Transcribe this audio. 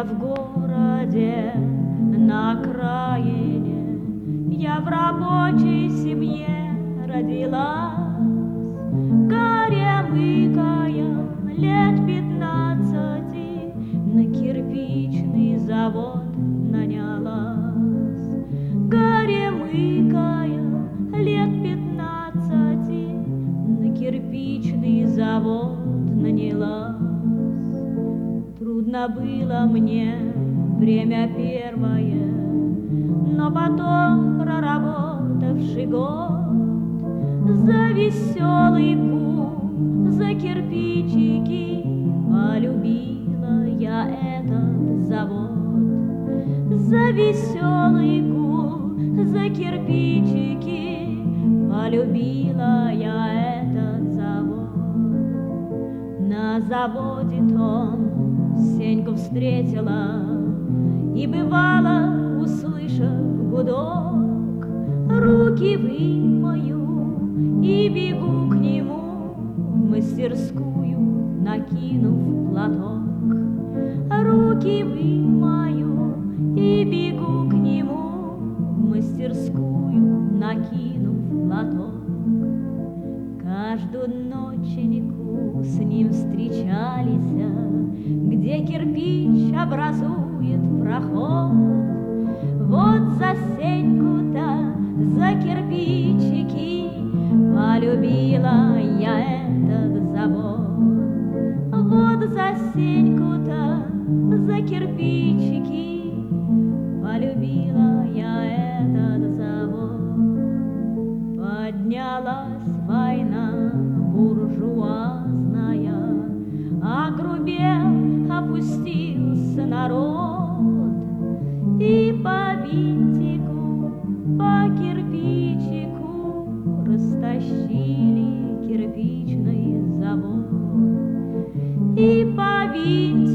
Я в городе, на окраине, я в рабочей семье родилась. Горемыкая лет 15 на кирпичный завод нанялась. Горемыкая лет 15 на кирпичный завод нанялась. Трудно было мне время первое, но потом, проработавший год, за веселый кул, за кирпичики полюбила я этот завод. За веселый гул, за кирпичики полюбила я этот завод. На заводе том Сеньку встретила, и бывало, услышав гудок, руки вымою и бегу к нему в мастерскую, накинув платок. Руки вымою и бегу к нему в мастерскую, накинув платок. Каждую ноченьку с ним встречались, где кирпич образует проход. Вот за Сеньку-то, за кирпичики полюбила я этот завод. Вот за Сеньку-то, за кирпичики полюбила я этот завод. Поднялась война буржуазная, огрубел, опустился народ, и по винтику, по кирпичику растащили кирпичный завод. И по винтику